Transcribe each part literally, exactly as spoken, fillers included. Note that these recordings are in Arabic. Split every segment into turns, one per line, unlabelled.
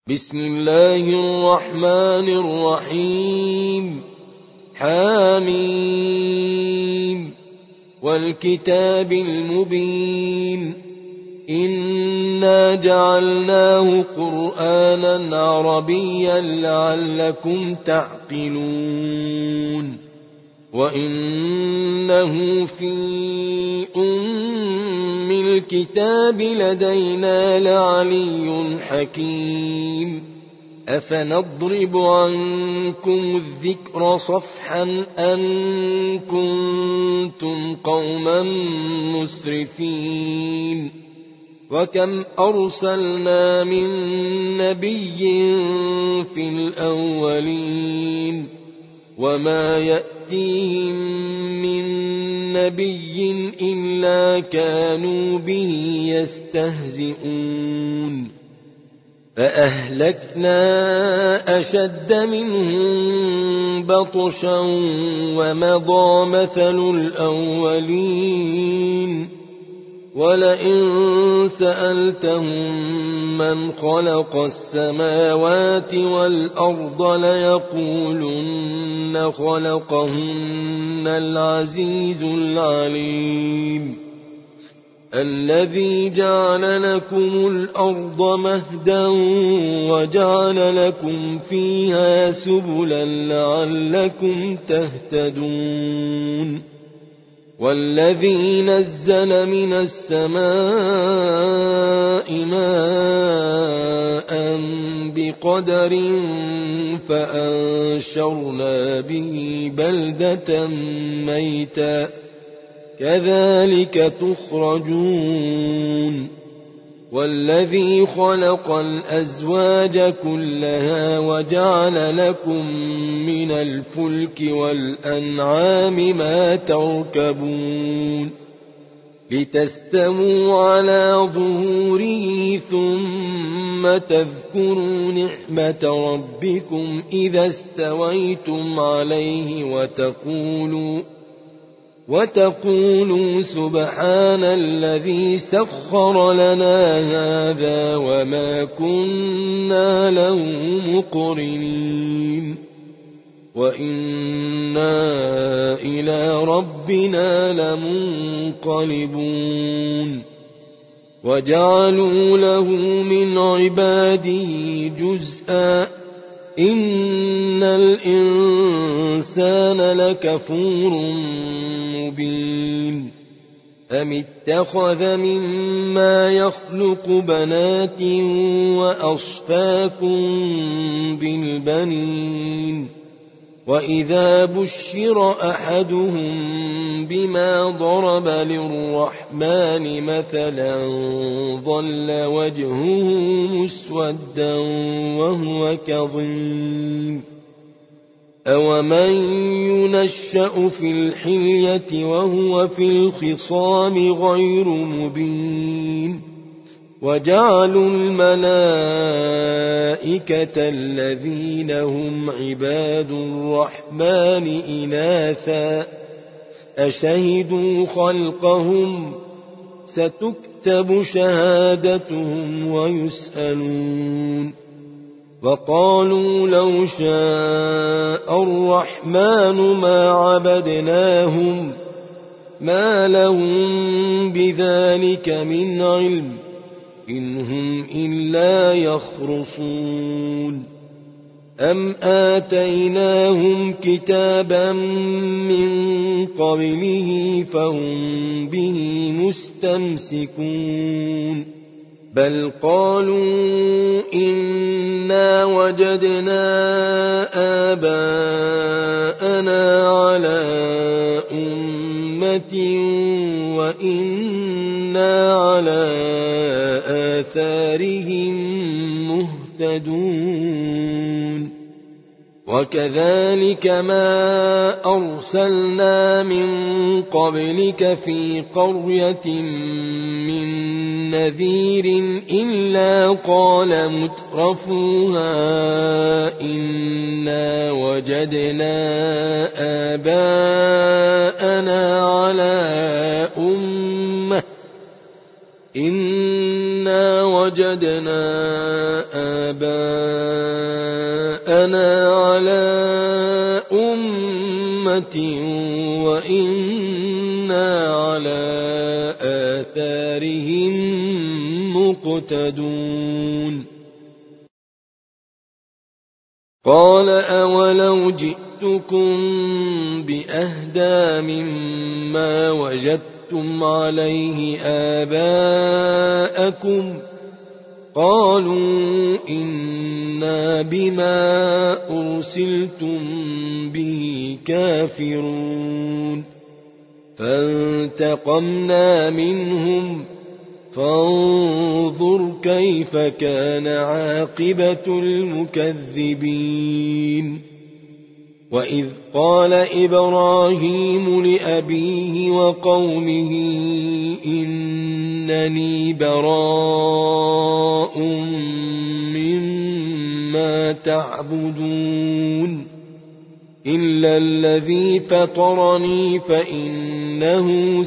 بسم الله الرحمن الرحيم حاميم والكتاب المبين إنا جعلناه قرآنا عربيا لعلكم تعقلون وإنه في أم الكتاب لدينا لعلي حكيم أفنضرب عنكم الذكر صفحا أن كنتم قوما مسرفين وكم أرسلنا من نبي في الأولين وما يأتيهم من نبي إلا كانوا به يستهزئون فأهلكنا أشد منهم بطشا ومضى مثل الأولين ولئن سألتهم من خلق السماوات والأرض ليقولن خلقهن العزيز العليم الذي جعل لكم الأرض مهدا وجعل لكم فيها سبلا لعلكم تهتدون والذي نزل من السماء ماء بقدر فأنشرنا به بلدة ميتا كذلك تخرجون والذي خلق الأزواج كلها وجعل لكم من الفلك والأنعام ما تركبون لتستووا على ظهوره ثم تذكروا نعمة ربكم إذا استويتم عليه وتقولوا وتقولوا سبحان الذي سخر لنا هذا وما كنا له مقرنين وإنا إلى ربنا لمنقلبون وجعلوا له من عباده جزءا إن الإنسان لكفور مبين أم اتخذ مما يخلق بنات وأصفاكم بالبنين وإذا بشر أحدهم بما ضرب للرحمن مثلا ظل وجهه مسودا وهو كظيم أومن ينشأ في الحلية وهو في الخصام غير مبين وجعلوا الملائكة الذين هم عباد الرحمن إناثا أشهدوا خلقهم ستكتب شهادتهم ويسألون وقالوا لو شاء الرحمن ما عبدناهم ما لهم بذلك من علم إن هم إلا يخرصون أم آتيناهم كتابا من قبله فهم به مستمسكون بل قالوا إنا وجدنا آباءنا على أمة وإنا على آثارهم مهتدون وكذلك ما أرسلنا من قبلك في قرية من نذير إلا قال مترفوها إنا وجدنا آباءنا على أمة إنا وجدنا آباءنا على أمة وإنا على آثارهم مقتدون قال أولو جئتكم بأهدى مما وجدتم عليه آباءكم قالوا إنا بما أرسلتم به كافرون فانتقمنا منهم فانظر كيف كان عاقبة المكذبين وإذ قال إبراهيم لأبيه وقومه إنني براء مما تعبدون إلا الذي فطرني فإنه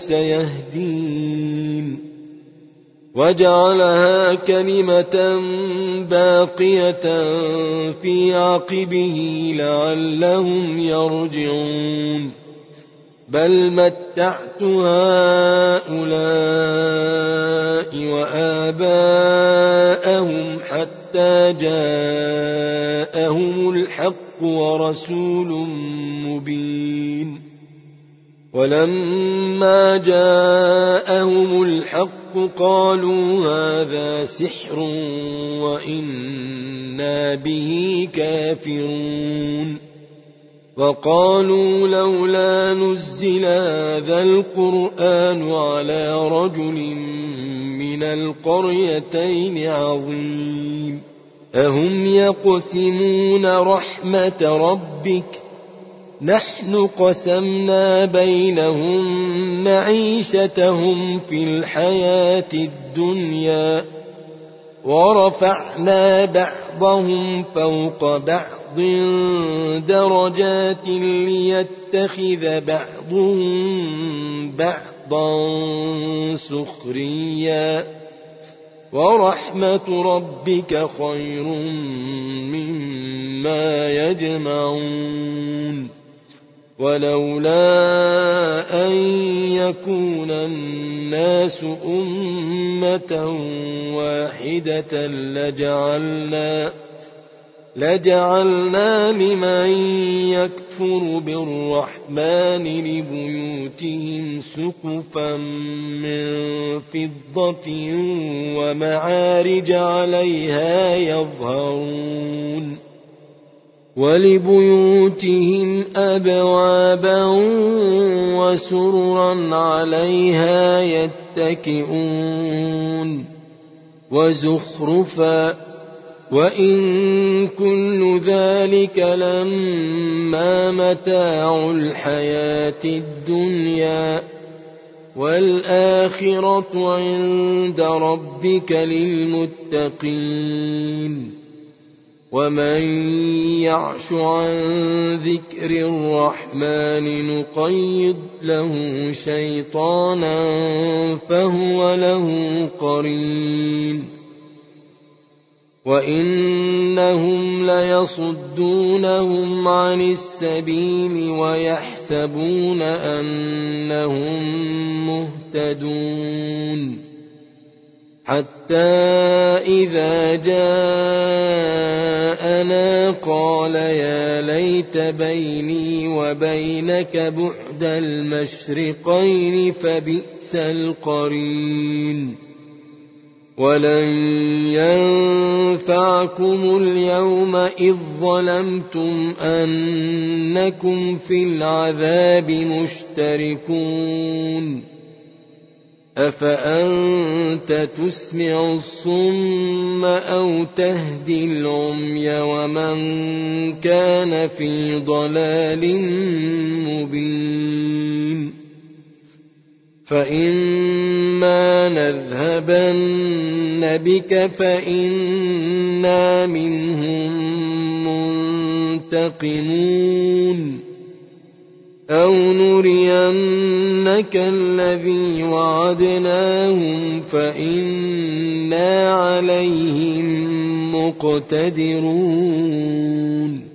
سيهدين وجعلها كلمة باقية في عقبه لعلهم يرجعون بل متعت هؤلاء وآباءهم حتى جاءهم الحق ورسول مبين ولما جاءهم الحق قالوا هذا سحر وإنا به كافرون وقالوا لولا نزل هذا القرآن على رجل من القريتين عظيم أهم يقسمون رحمة ربك نحن قسمنا بينهم معيشتهم في الحياة الدنيا ورفعنا بعضهم فوق بعض درجات ليتخذ بعضهم بعضا سخريا ورحمة ربك خير مما يجمعون ولولا أن يكون الناس أمة واحدة لجعلنا لجعلنا لمن يكفر بالرحمن لبيوتهم سقفا من فضة ومعارج عليها يظهرون ولبيوتهم أبوابا وسررا عليها يتكئون وزخرفا وإن كل ذلك لما متاع الحياة الدنيا والآخرة عند ربك للمتقين ومن يعش عن ذكر الرحمن نقيض له شيطانا فهو له قرين وإنهم ليصدونهم عن السبيل ويحسبون أنهم مهتدون حتى إذا جاءنا قال يا ليت بيني وبينك بعد المشرقين فبئس القرين ولن ينفعكم اليوم إذ ظلمتم أنكم في العذاب مشتركون أفأنت تسمع الصم أو تهدي العمي ومن كان في ضلال مبين فإما نذهبن بك فإنا منهم منتقمون أو نرينك الذي وعدناهم فإنا عليهم مقتدرون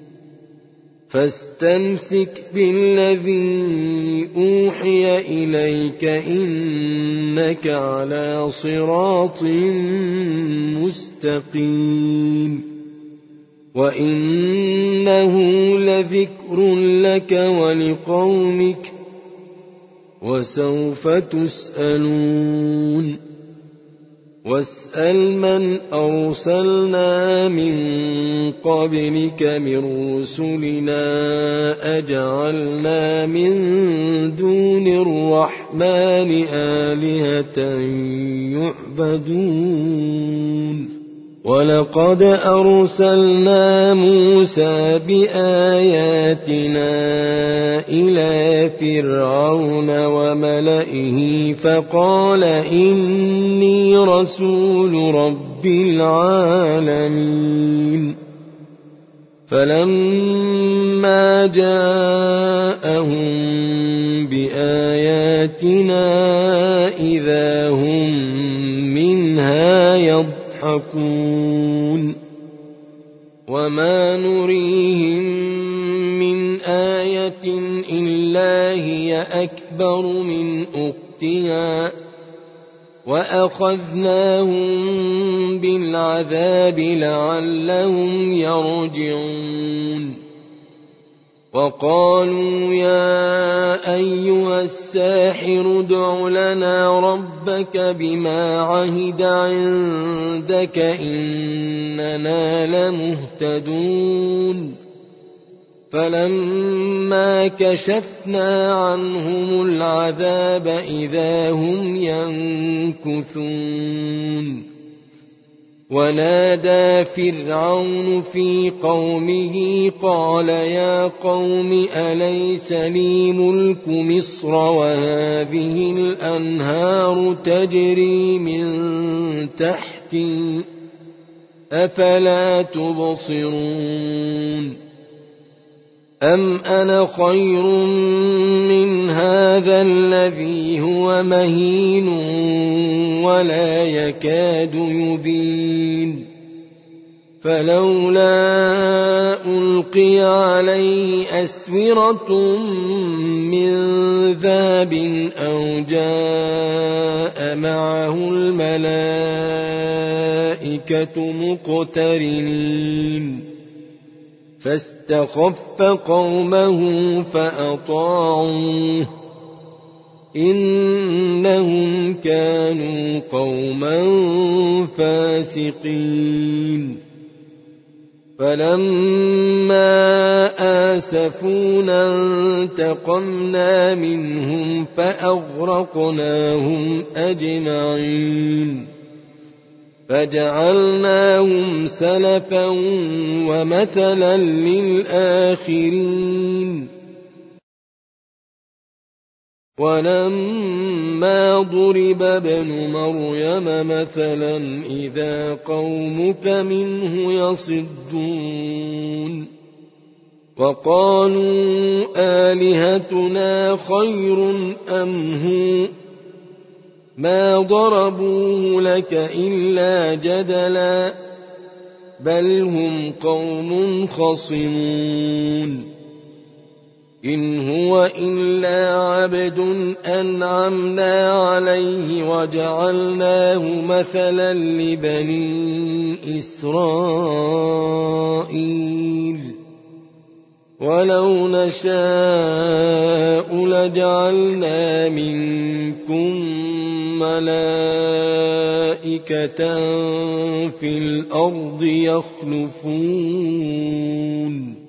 فاستمسك بالذي أوحي إليك إنك على صراط مستقيم وإنه لذكر لك ولقومك وسوف تسألون واسأل من أرسلنا من قبلك من رسلنا أجعلنا من دون الرحمن آلهة يعبدون ولقد أرسلنا موسى بآياتنا إلى فرعون وملئه فقال إني رسول رب العالمين فلما جاءهم بآياتنا إذا هم منها يضحكون وما نريهم من آية إلا هي أكبر من أختها وأخذناهم بالعذاب لعلهم يرجعون وقالوا يا أيها الساحر ادع لنا ربك بما عهد عندك إننا لمهتدون فلما كشفنا عنهم العذاب إذا هم ينكثون ونادى فرعون في قومه قال يا قوم أليس لي ملك مصر وهذه الأنهار تجري من تحتي أفلا تبصرون أم أنا خير من هذا الذي هو مهين ولا يكاد يبين فلولا ألقي عليه أسورة من ذهب أو جاء معه الملائكة مقترنين فاستخف قومه فأطاعوه إنهم كانوا قوما فاسقين فلما آسفونا انتقمنا منهم فأغرقناهم أجمعين فجعلناهم سلفا ومثلا للآخرين ولما ضرب ابن مريم مثلا إذا قومك منه يصدون وقالوا آلهتنا خير أم هو ما ضربوه لك إلا جدلا بل هم قوم خصمون إن هو إلا عبد أنعمنا عليه وجعلناه مثلا لبني إسرائيل ولو نشاء لجعلنا منكم ملائكة في الأرض يخلفون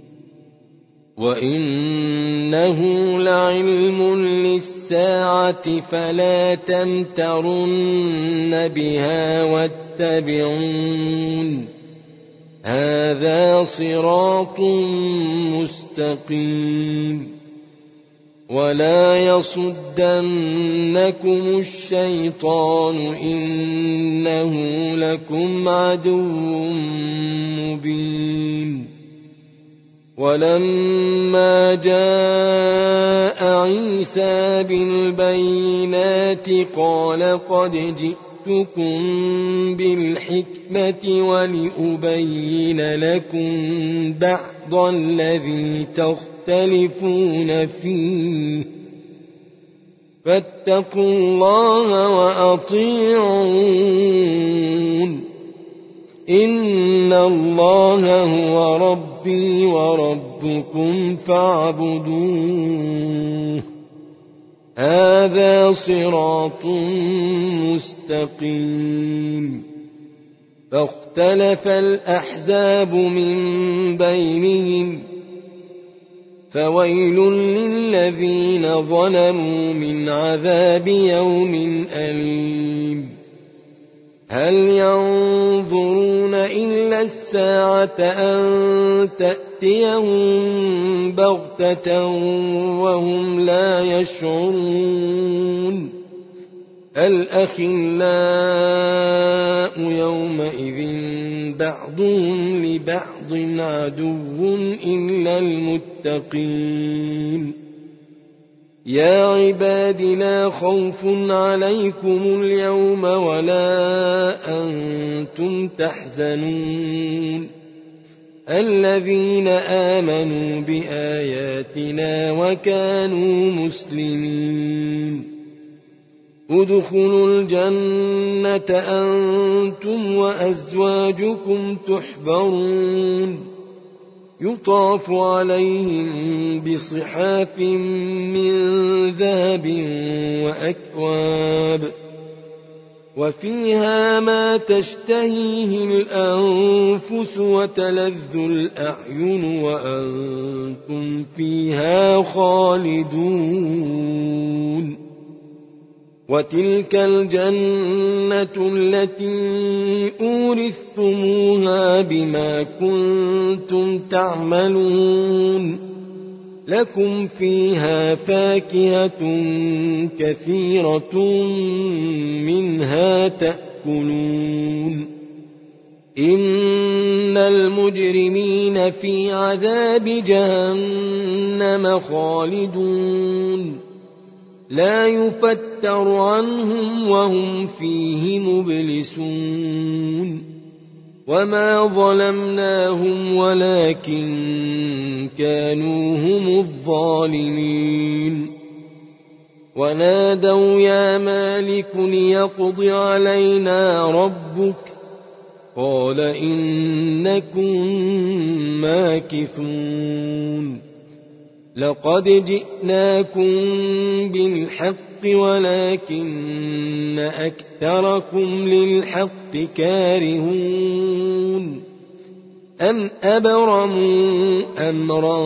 وإنه لعلم للساعة فلا تمترن بها واتبعون هذا صراط مستقيم ولا يصدنكم الشيطان إنه لكم عدو مبين ولما جاء عيسى بالبينات قال قد جئتكم بالحكمة ولأبين لكم بعض الذي تختلفون فيه فاتقوا الله وأطيعون إن الله هو ربي وربكم فاعبدوه هذا صراط مستقيم فاختلف الأحزاب من بينهم فويل للذين ظلموا من عذاب يوم أليم هل ينظرون إلا الساعة أن تأتيهم بغتة وهم لا يشعرون الأخلاء يومئذ بعضهم لبعض عدو إلا المتقين يا عباد لا خوف عليكم اليوم ولا أنتم تحزنون الذين آمنوا بآياتنا وكانوا مسلمين ادخلوا الجنة أنتم وأزواجكم تحبرون يطاف عليهم بصحاف من ذهب وأكواب وفيها ما تشتهيه الأنفس وتلذ الأعين وأنتم فيها خالدون وتلك الجنة التي أورثتموها بما كنتم تعملون لكم فيها فاكهة كثيرة منها تأكلون إن المجرمين في عذاب جهنم خالدون لا يفتر عنهم وهم فيه مبلسون وما ظلمناهم ولكن كانوا هم الظالمين ونادوا يا مالك ليقض علينا ربك قال إنكم ماكثون لقد جئناكم بالحق ولكن أكثركم للحق كارهون أم أبرموا أمرا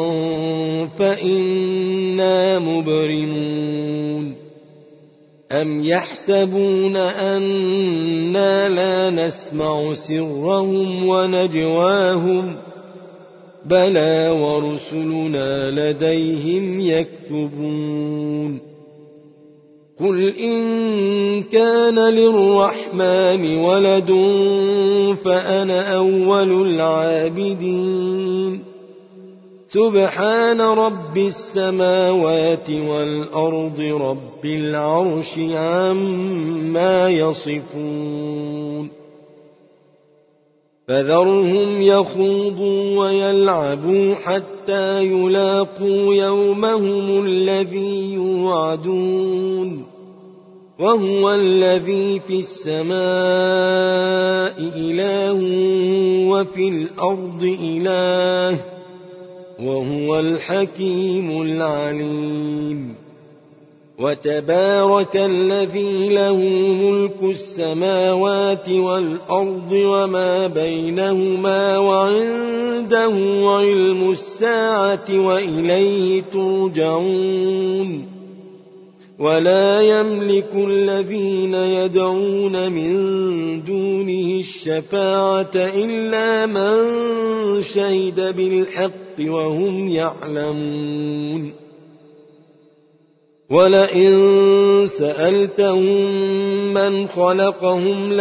فإنا مبرمون أم يحسبون أنا لا نسمع سرهم ونجواهم بلى ورسلنا لديهم يكتبون قل إن كان للرحمن ولد فأنا أول العابدين سبحان رب السماوات والأرض رب العرش عما يصفون فذرهم يخوضوا ويلعبوا حتى يلاقوا يومهم الذي يوعدون وهو الذي في السماء إله وفي الأرض إله وهو الحكيم العليم وتبارك الذي له ملك السماوات والأرض وما بينهما وعنده علم الساعة وإليه ترجعون ولا يملك الذين يدعون من دونه الشفاعة إلا من شهد بالحق وهم يعلمون ولئن سألتهم من خلقهم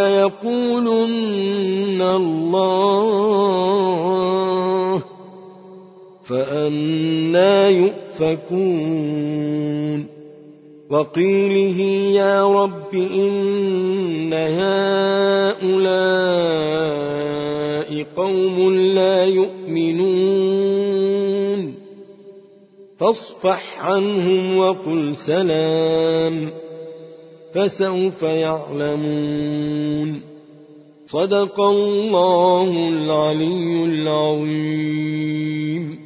ليقولن الله فأنى يؤفكون وقيله يا رب إن هؤلاء قوم لا يؤمنون فاصفح عنهم وقل سلام فسوف يعلمون صدق الله العلي العظيم.